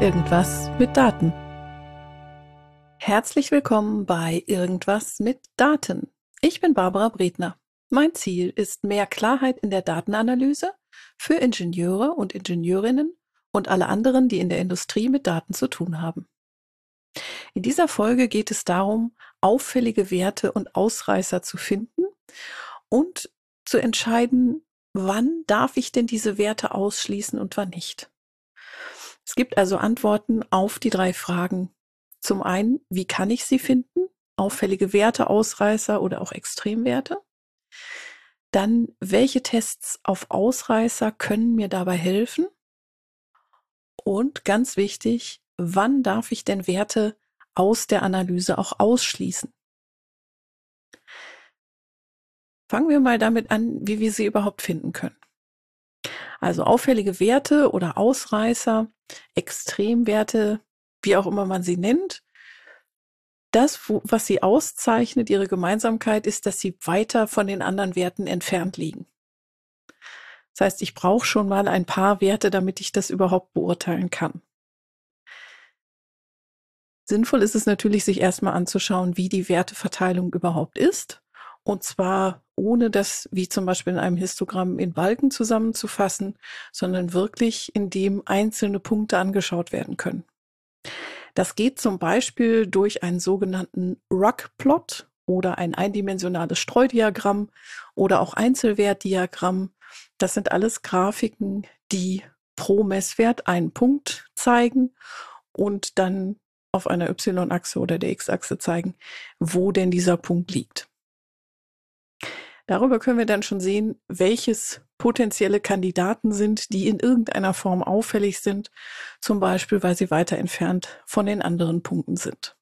Irgendwas mit Daten. Herzlich willkommen bei Irgendwas mit Daten. Ich bin Barbara Bredner. Mein Ziel ist mehr Klarheit in der Datenanalyse für Ingenieure und Ingenieurinnen und alle anderen, die in der Industrie mit Daten zu tun haben. In dieser Folge geht es darum, auffällige Werte und Ausreißer zu finden und zu entscheiden, wann darf ich denn diese Werte ausschließen und wann nicht. Es gibt also Antworten auf die 3 Fragen. Zum einen, wie kann ich sie finden? Auffällige Werte, Ausreißer oder auch Extremwerte. Dann, welche Tests auf Ausreißer können mir dabei helfen? Und ganz wichtig, wann darf ich denn Werte aus der Analyse auch ausschließen? Fangen wir mal damit an, wie wir sie überhaupt finden können. Also auffällige Werte oder Ausreißer, Extremwerte, wie auch immer man sie nennt. Das, was sie auszeichnet, ihre Gemeinsamkeit, ist, dass sie weiter von den anderen Werten entfernt liegen. Das heißt, ich brauche schon mal ein paar Werte, damit ich das überhaupt beurteilen kann. Sinnvoll ist es natürlich, sich erstmal anzuschauen, wie die Werteverteilung überhaupt ist. Und zwar ohne das, wie zum Beispiel in einem Histogramm, in Balken zusammenzufassen, sondern wirklich, indem einzelne Punkte angeschaut werden können. Das geht zum Beispiel durch einen sogenannten Rug-Plot oder ein eindimensionales Streudiagramm oder auch Einzelwertdiagramm. Das sind alles Grafiken, die pro Messwert einen Punkt zeigen und dann auf einer Y-Achse oder der X-Achse zeigen, wo denn dieser Punkt liegt. Darüber können wir dann schon sehen, welches potenzielle Kandidaten sind, die in irgendeiner Form auffällig sind, zum Beispiel, weil sie weiter entfernt von den anderen Punkten sind.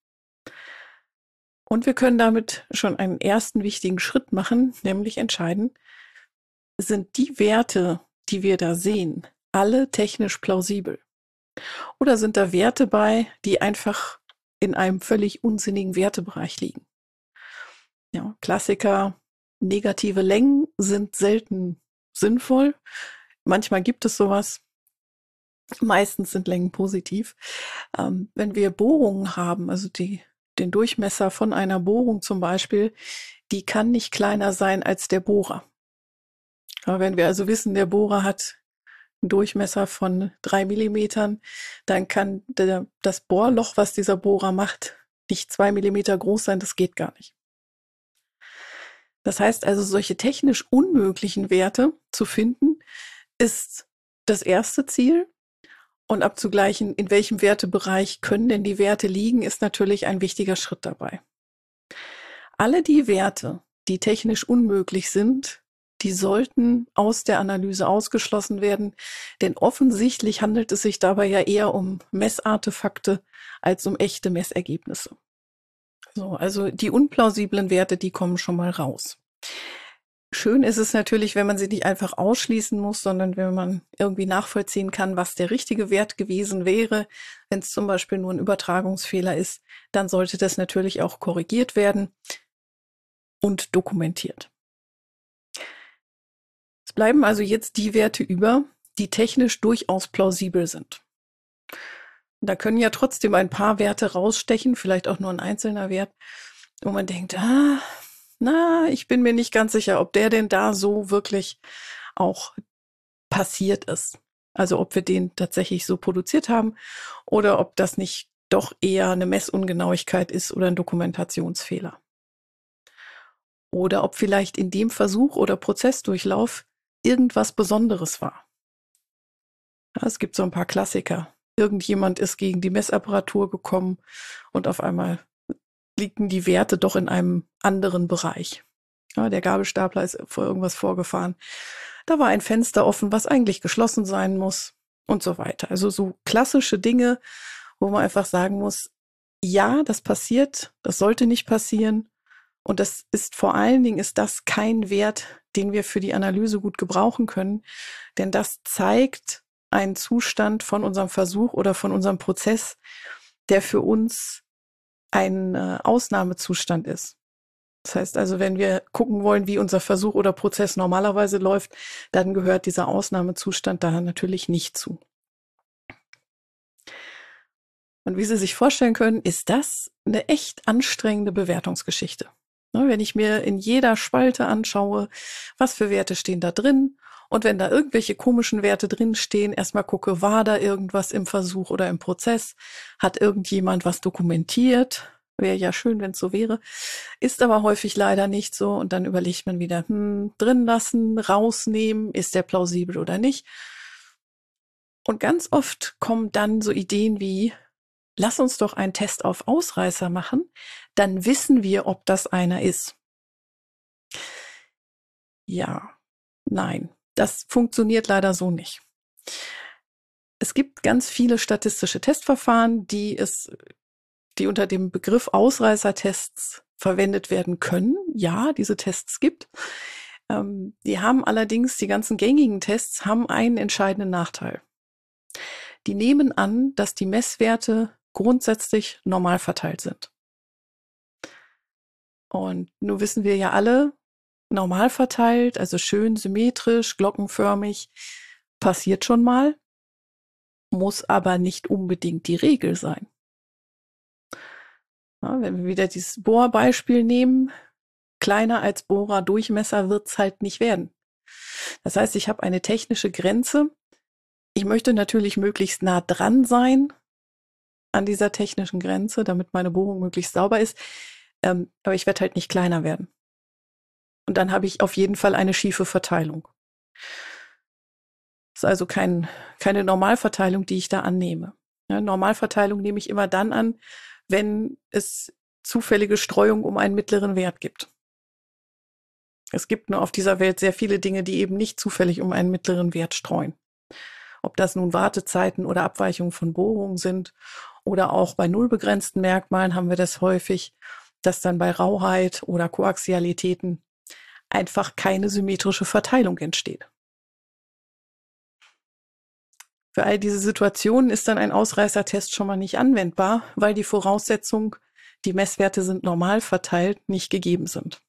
Und wir können damit schon einen ersten wichtigen Schritt machen, nämlich entscheiden, sind die Werte, die wir da sehen, alle technisch plausibel? Oder sind da Werte bei, die einfach in einem völlig unsinnigen Wertebereich liegen? Ja, Klassiker. Negative Längen sind selten sinnvoll. Manchmal gibt es sowas. Meistens sind Längen positiv. Wenn wir Bohrungen haben, also den Durchmesser von einer Bohrung zum Beispiel, die kann nicht kleiner sein als der Bohrer. Aber wenn wir also wissen, der Bohrer hat einen Durchmesser von 3 Millimetern, dann kann das Bohrloch, was dieser Bohrer macht, nicht 2 Millimeter groß sein. Das geht gar nicht. Das heißt also, solche technisch unmöglichen Werte zu finden, ist das erste Ziel. Und abzugleichen, in welchem Wertebereich können denn die Werte liegen, ist natürlich ein wichtiger Schritt dabei. Alle die Werte, die technisch unmöglich sind, die sollten aus der Analyse ausgeschlossen werden, denn offensichtlich handelt es sich dabei ja eher um Messartefakte als um echte Messergebnisse. So, also die unplausiblen Werte, die kommen schon mal raus. Schön ist es natürlich, wenn man sie nicht einfach ausschließen muss, sondern wenn man irgendwie nachvollziehen kann, was der richtige Wert gewesen wäre. Wenn es zum Beispiel nur ein Übertragungsfehler ist, dann sollte das natürlich auch korrigiert werden und dokumentiert. Es bleiben also jetzt die Werte über, die technisch durchaus plausibel sind. Da können ja trotzdem ein paar Werte rausstechen, vielleicht auch nur ein einzelner Wert, wo man denkt, ich bin mir nicht ganz sicher, ob der denn da so wirklich auch passiert ist. Also ob wir den tatsächlich so produziert haben oder ob das nicht doch eher eine Messungenauigkeit ist oder ein Dokumentationsfehler. Oder ob vielleicht in dem Versuch oder Prozessdurchlauf irgendwas Besonderes war. Ja, es gibt so ein paar Klassiker. Irgendjemand ist gegen die Messapparatur gekommen und auf einmal liegen die Werte doch in einem anderen Bereich. Ja, der Gabelstapler ist vor irgendwas vorgefahren. Da war ein Fenster offen, was eigentlich geschlossen sein muss und so weiter. Also so klassische Dinge, wo man einfach sagen muss, ja, das passiert, das sollte nicht passieren. Und das ist vor allen Dingen, ist das kein Wert, den wir für die Analyse gut gebrauchen können. Denn das zeigt einen Zustand von unserem Versuch oder von unserem Prozess, der für uns ein Ausnahmezustand ist. Das heißt also, wenn wir gucken wollen, wie unser Versuch oder Prozess normalerweise läuft, dann gehört dieser Ausnahmezustand da natürlich nicht zu. Und wie Sie sich vorstellen können, ist das eine echt anstrengende Bewertungsgeschichte. Ne, wenn ich mir in jeder Spalte anschaue, was für Werte stehen da drin, und wenn da irgendwelche komischen Werte drin stehen, erstmal gucke, war da irgendwas im Versuch oder im Prozess? Hat irgendjemand was dokumentiert? Wäre ja schön, wenn es so wäre. Ist aber häufig leider nicht so. Und dann überlegt man wieder, drin lassen, rausnehmen, ist der plausibel oder nicht? Und ganz oft kommen dann so Ideen wie, lass uns doch einen Test auf Ausreißer machen, dann wissen wir, ob das einer ist. Ja, nein, das funktioniert leider so nicht. Es gibt ganz viele statistische Testverfahren, die unter dem Begriff Ausreißertests verwendet werden können. Ja, diese Tests gibt. Die haben allerdings, die ganzen gängigen Tests haben einen entscheidenden Nachteil. Die nehmen an, dass die Messwerte grundsätzlich normal verteilt sind. Und nun wissen wir ja alle, normal verteilt, also schön symmetrisch, glockenförmig, passiert schon mal, muss aber nicht unbedingt die Regel sein. Ja, wenn wir wieder dieses Bohrbeispiel nehmen, kleiner als Bohrerdurchmesser wird es halt nicht werden. Das heißt, ich habe eine technische Grenze. Ich möchte natürlich möglichst nah dran sein an dieser technischen Grenze, damit meine Bohrung möglichst sauber ist. Aber ich werde halt nicht kleiner werden. Und dann habe ich auf jeden Fall eine schiefe Verteilung. Das ist also keine Normalverteilung, die ich da annehme. Ja, Normalverteilung nehme ich immer dann an, wenn es zufällige Streuung um einen mittleren Wert gibt. Es gibt nur auf dieser Welt sehr viele Dinge, die eben nicht zufällig um einen mittleren Wert streuen. Ob das nun Wartezeiten oder Abweichungen von Bohrungen sind oder auch bei nullbegrenzten Merkmalen haben wir das häufig, dass dann bei Rauheit oder Koaxialitäten einfach keine symmetrische Verteilung entsteht. Für all diese Situationen ist dann ein Ausreißertest schon mal nicht anwendbar, weil die Voraussetzung, die Messwerte sind normal verteilt, nicht gegeben sind.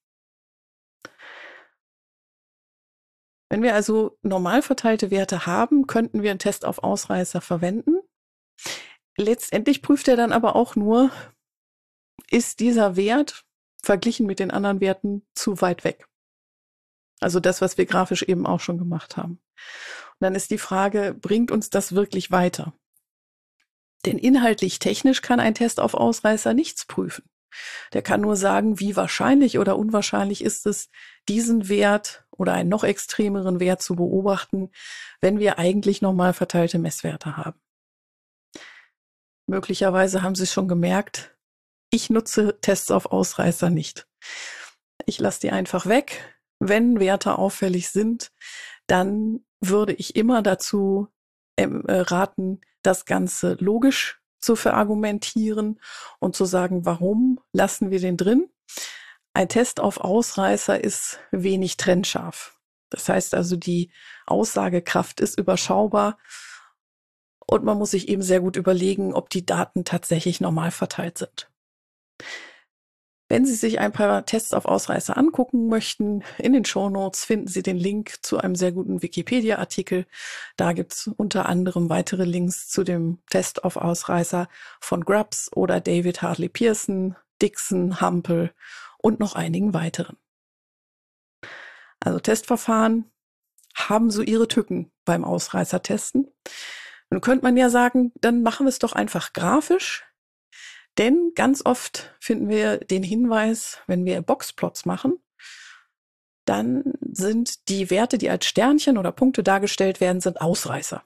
Wenn wir also normal verteilte Werte haben, könnten wir einen Test auf Ausreißer verwenden. Letztendlich prüft er dann aber auch nur, ist dieser Wert verglichen mit den anderen Werten zu weit weg? Also das, was wir grafisch eben auch schon gemacht haben. Und dann ist die Frage, bringt uns das wirklich weiter? Denn inhaltlich technisch kann ein Test auf Ausreißer nichts prüfen. Der kann nur sagen, wie wahrscheinlich oder unwahrscheinlich ist es, diesen Wert oder einen noch extremeren Wert zu beobachten, wenn wir eigentlich normal verteilte Messwerte haben. Möglicherweise haben Sie es schon gemerkt, ich nutze Tests auf Ausreißer nicht. Ich lasse die einfach weg. Wenn Werte auffällig sind, dann würde ich immer dazu raten, das Ganze logisch zu verargumentieren und zu sagen, warum lassen wir den drin? Ein Test auf Ausreißer ist wenig trennscharf. Das heißt also, die Aussagekraft ist überschaubar und man muss sich eben sehr gut überlegen, ob die Daten tatsächlich normal verteilt sind. Wenn Sie sich ein paar Tests auf Ausreißer angucken möchten, in den Shownotes finden Sie den Link zu einem sehr guten Wikipedia-Artikel. Da gibt es unter anderem weitere Links zu dem Test auf Ausreißer von Grubbs oder David Hartley Pearson, Dixon, Hampel und noch einigen weiteren. Also Testverfahren haben so ihre Tücken beim Ausreißertesten. Nun könnte man ja sagen, dann machen wir es doch einfach grafisch. Denn ganz oft finden wir den Hinweis, wenn wir Boxplots machen, dann sind die Werte, die als Sternchen oder Punkte dargestellt werden, sind Ausreißer.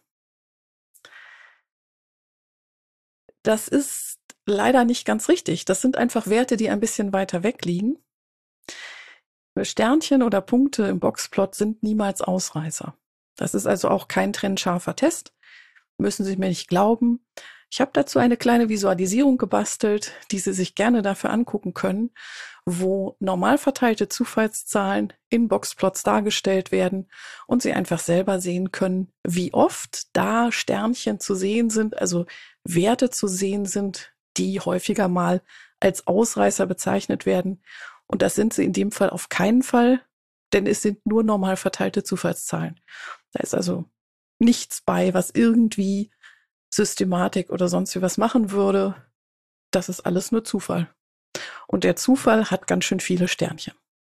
Das ist leider nicht ganz richtig. Das sind einfach Werte, die ein bisschen weiter weg liegen. Sternchen oder Punkte im Boxplot sind niemals Ausreißer. Das ist also auch kein trennscharfer Test. Müssen Sie mir nicht glauben. Ich habe dazu eine kleine Visualisierung gebastelt, die Sie sich gerne dafür angucken können, wo normal verteilte Zufallszahlen in Boxplots dargestellt werden und Sie einfach selber sehen können, wie oft da Sternchen zu sehen sind, also Werte zu sehen sind, die häufiger mal als Ausreißer bezeichnet werden. Und das sind sie in dem Fall auf keinen Fall, denn es sind nur normal verteilte Zufallszahlen. Da ist also nichts bei, was irgendwie Systematik oder sonst wie was machen würde. Das ist alles nur Zufall. Und der Zufall hat ganz schön viele Sternchen.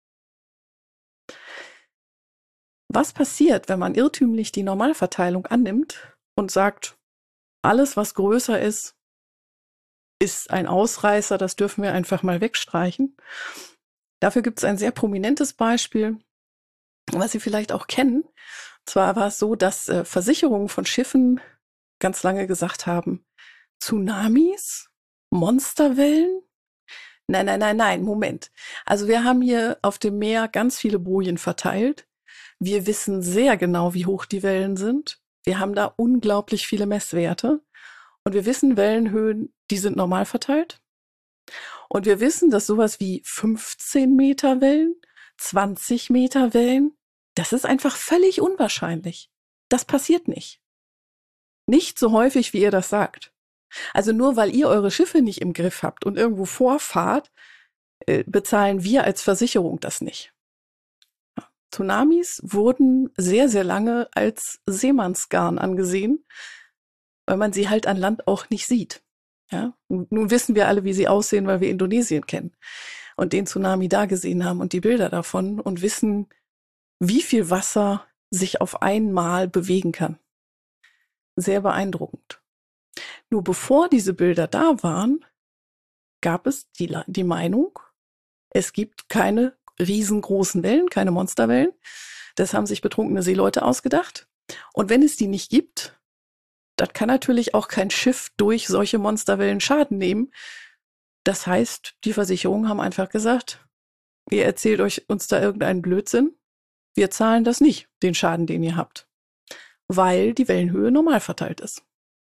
Was passiert, wenn man irrtümlich die Normalverteilung annimmt und sagt, alles, was größer ist, ist ein Ausreißer, das dürfen wir einfach mal wegstreichen? Dafür gibt es ein sehr prominentes Beispiel, was Sie vielleicht auch kennen. Und zwar war es so, dass Versicherungen von Schiffen ganz lange gesagt haben, Tsunamis, Monsterwellen? Nein, Moment. Also wir haben hier auf dem Meer ganz viele Bojen verteilt. Wir wissen sehr genau, wie hoch die Wellen sind. Wir haben da unglaublich viele Messwerte. Und wir wissen, Wellenhöhen, die sind normal verteilt. Und wir wissen, dass sowas wie 15 Meter Wellen, 20 Meter Wellen, das ist einfach völlig unwahrscheinlich. Das passiert nicht. Nicht so häufig, wie ihr das sagt. Also nur weil ihr eure Schiffe nicht im Griff habt und irgendwo vorfahrt, bezahlen wir als Versicherung das nicht. Ja. Tsunamis wurden sehr, sehr lange als Seemannsgarn angesehen, weil man sie halt an Land auch nicht sieht. Ja? Nun wissen wir alle, wie sie aussehen, weil wir Indonesien kennen und den Tsunami da gesehen haben und die Bilder davon und wissen, wie viel Wasser sich auf einmal bewegen kann. Sehr beeindruckend. Nur bevor diese Bilder da waren, gab es die Meinung, es gibt keine riesengroßen Wellen, keine Monsterwellen. Das haben sich betrunkene Seeleute ausgedacht. Und wenn es die nicht gibt, dann kann natürlich auch kein Schiff durch solche Monsterwellen Schaden nehmen. Das heißt, die Versicherungen haben einfach gesagt, ihr erzählt uns da irgendeinen Blödsinn. Wir zahlen das nicht, den Schaden, den ihr habt, weil die Wellenhöhe normal verteilt ist.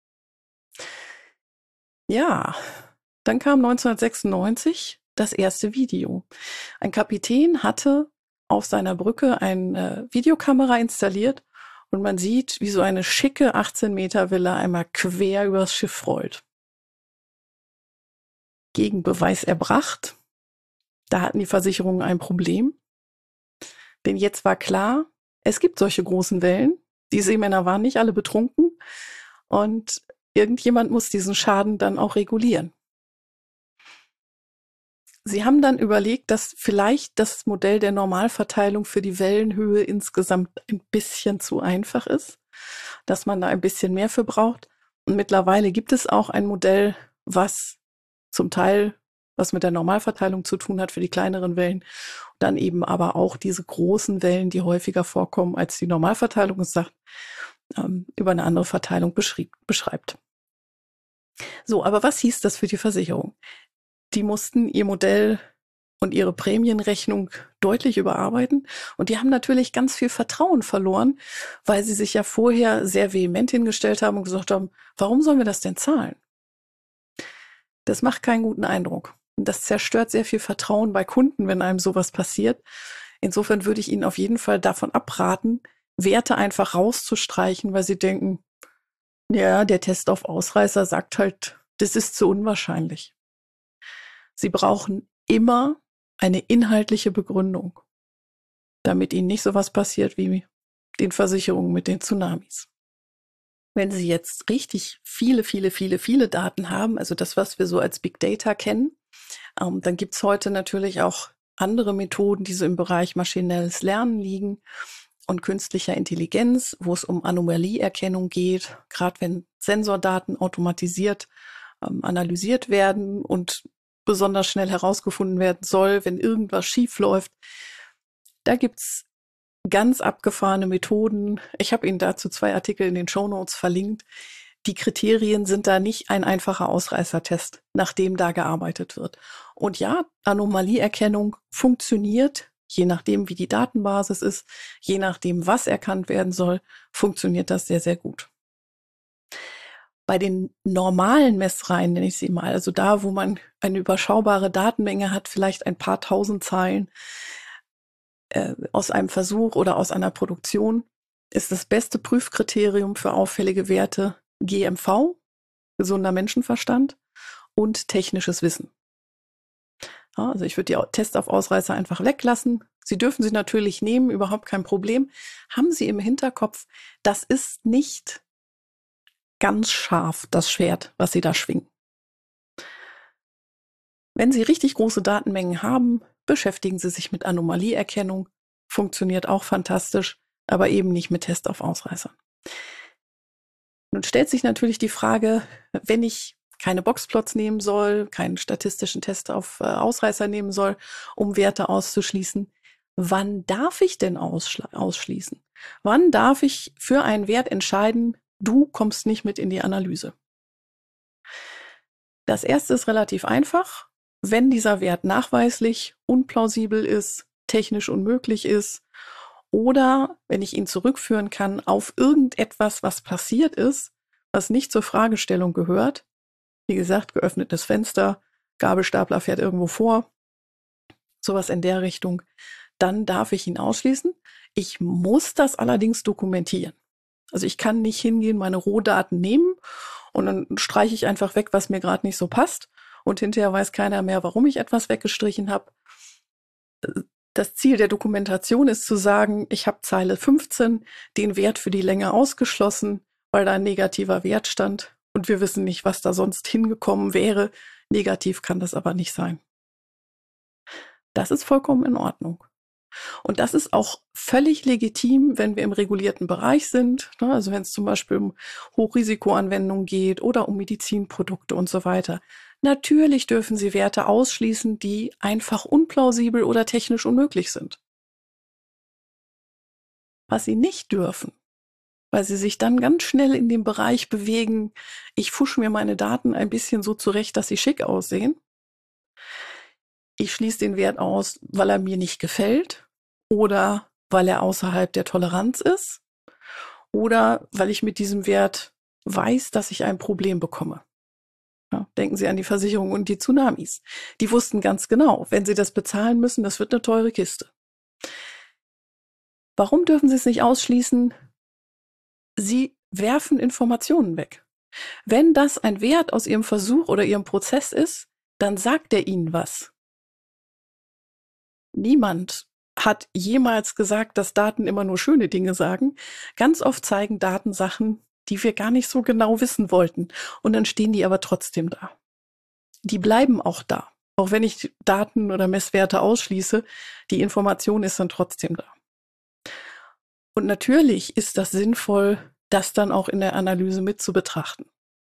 Ja, dann kam 1996 das erste Video. Ein Kapitän hatte auf seiner Brücke eine Videokamera installiert und man sieht, wie so eine schicke 18 Meter Villa einmal quer übers Schiff rollt. Gegenbeweis erbracht. Da hatten die Versicherungen ein Problem. Denn jetzt war klar, es gibt solche großen Wellen. Die Seemänner waren nicht alle betrunken und irgendjemand muss diesen Schaden dann auch regulieren. Sie haben dann überlegt, dass vielleicht das Modell der Normalverteilung für die Wellenhöhe insgesamt ein bisschen zu einfach ist, dass man da ein bisschen mehr für braucht. Und mittlerweile gibt es auch ein Modell, was zum Teil was mit der Normalverteilung zu tun hat für die kleineren Wellen, dann eben aber auch diese großen Wellen, die häufiger vorkommen als die Normalverteilung es sagt, über eine andere Verteilung beschreibt. So, aber was hieß das für die Versicherung? Die mussten ihr Modell und ihre Prämienrechnung deutlich überarbeiten. Und die haben natürlich ganz viel Vertrauen verloren, weil sie sich ja vorher sehr vehement hingestellt haben und gesagt haben, warum sollen wir das denn zahlen? Das macht keinen guten Eindruck. Und das zerstört sehr viel Vertrauen bei Kunden, wenn einem sowas passiert. Insofern würde ich Ihnen auf jeden Fall davon abraten, Werte einfach rauszustreichen, weil Sie denken, ja, der Test auf Ausreißer sagt halt, das ist zu unwahrscheinlich. Sie brauchen immer eine inhaltliche Begründung, damit Ihnen nicht sowas passiert wie den Versicherungen mit den Tsunamis. Wenn Sie jetzt richtig viele Daten haben, also das, was wir so als Big Data kennen, dann gibt es heute natürlich auch andere Methoden, die so im Bereich maschinelles Lernen liegen und künstlicher Intelligenz, wo es um Anomalieerkennung geht, gerade wenn Sensordaten automatisiert analysiert werden und besonders schnell herausgefunden werden soll, wenn irgendwas schief läuft. Da gibt's ganz abgefahrene Methoden. Ich habe Ihnen dazu 2 Artikel in den Shownotes verlinkt. Die Kriterien sind da nicht ein einfacher Ausreißertest, nach dem da gearbeitet wird. Und ja, Anomalieerkennung funktioniert, je nachdem, wie die Datenbasis ist, je nachdem, was erkannt werden soll, funktioniert das sehr, sehr gut. Bei den normalen Messreihen, nenne ich sie mal, also da, wo man eine überschaubare Datenmenge hat, vielleicht ein paar tausend Zeilen aus einem Versuch oder aus einer Produktion, ist das beste Prüfkriterium für auffällige Werte GMV, gesunder Menschenverstand und technisches Wissen. Ja, also ich würde die Tests auf Ausreißer einfach weglassen. Sie dürfen sie natürlich nehmen, überhaupt kein Problem. Haben Sie im Hinterkopf, das ist nicht ganz scharf, das Schwert, was Sie da schwingen. Wenn Sie richtig große Datenmengen haben, beschäftigen Sie sich mit Anomalieerkennung. Funktioniert auch fantastisch, aber eben nicht mit Test auf Ausreißern. Nun stellt sich natürlich die Frage, wenn ich keine Boxplots nehmen soll, keinen statistischen Test auf Ausreißer nehmen soll, um Werte auszuschließen, wann darf ich denn ausschließen? Wann darf ich für einen Wert entscheiden, du kommst nicht mit in die Analyse? Das erste ist relativ einfach. Wenn dieser Wert nachweislich unplausibel ist, technisch unmöglich ist oder wenn ich ihn zurückführen kann auf irgendetwas, was passiert ist, was nicht zur Fragestellung gehört, wie gesagt, geöffnetes Fenster, Gabelstapler fährt irgendwo vor, sowas in der Richtung, dann darf ich ihn ausschließen. Ich muss das allerdings dokumentieren. Also ich kann nicht hingehen, meine Rohdaten nehmen und dann streiche ich einfach weg, was mir gerade nicht so passt und hinterher weiß keiner mehr, warum ich etwas weggestrichen habe. Das Ziel der Dokumentation ist zu sagen, ich habe Zeile 15 den Wert für die Länge ausgeschlossen, weil da ein negativer Wert stand und wir wissen nicht, was da sonst hingekommen wäre. Negativ kann das aber nicht sein. Das ist vollkommen in Ordnung. Und das ist auch völlig legitim, wenn wir im regulierten Bereich sind. Also wenn es zum Beispiel um Hochrisikoanwendungen geht oder um Medizinprodukte und so weiter. Natürlich dürfen Sie Werte ausschließen, die einfach unplausibel oder technisch unmöglich sind. Was Sie nicht dürfen, weil Sie sich dann ganz schnell in dem Bereich bewegen, ich fusche mir meine Daten ein bisschen so zurecht, dass sie schick aussehen. Ich schließe den Wert aus, weil er mir nicht gefällt oder weil er außerhalb der Toleranz ist oder weil ich mit diesem Wert weiß, dass ich ein Problem bekomme. Ja, denken Sie an die Versicherung und die Tsunamis. Die wussten ganz genau, wenn sie das bezahlen müssen, das wird eine teure Kiste. Warum dürfen Sie es nicht ausschließen? Sie werfen Informationen weg. Wenn das ein Wert aus Ihrem Versuch oder Ihrem Prozess ist, dann sagt er Ihnen was. Niemand hat jemals gesagt, dass Daten immer nur schöne Dinge sagen. Ganz oft zeigen Daten Sachen, die wir gar nicht so genau wissen wollten. Und dann stehen die aber trotzdem da. Die bleiben auch da. Auch wenn ich Daten oder Messwerte ausschließe, die Information ist dann trotzdem da. Und natürlich ist das sinnvoll, das dann auch in der Analyse mit zu betrachten.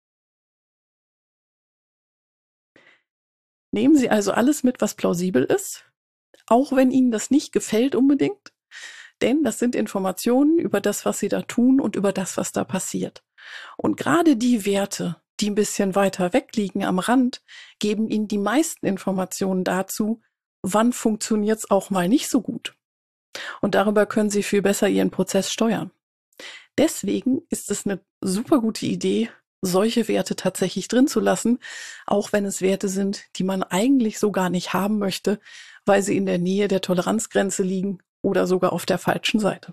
Nehmen Sie also alles mit, was plausibel ist, auch wenn Ihnen das nicht gefällt unbedingt, denn das sind Informationen über das, was Sie da tun und über das, was da passiert. Und gerade die Werte, die ein bisschen weiter weg liegen am Rand, geben Ihnen die meisten Informationen dazu, wann funktioniert es auch mal nicht so gut. Und darüber können Sie viel besser Ihren Prozess steuern. Deswegen ist es eine super gute Idee, solche Werte tatsächlich drin zu lassen, auch wenn es Werte sind, die man eigentlich so gar nicht haben möchte, weil sie in der Nähe der Toleranzgrenze liegen oder sogar auf der falschen Seite.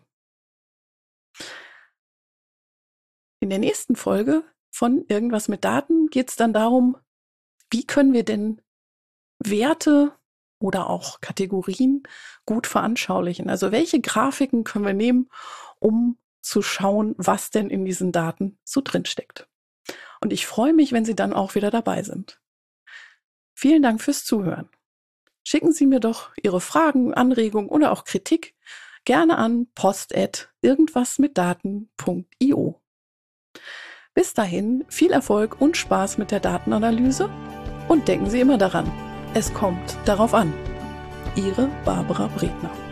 In der nächsten Folge von Irgendwas mit Daten geht es dann darum, wie können wir denn Werte oder auch Kategorien gut veranschaulichen. Also welche Grafiken können wir nehmen, um zu schauen, was denn in diesen Daten so drinsteckt. Und ich freue mich, wenn Sie dann auch wieder dabei sind. Vielen Dank fürs Zuhören. Schicken Sie mir doch Ihre Fragen, Anregungen oder auch Kritik gerne an post@irgendwasmitdaten.io. Bis dahin viel Erfolg und Spaß mit der Datenanalyse und denken Sie immer daran, es kommt darauf an. Ihre Barbara Bredner.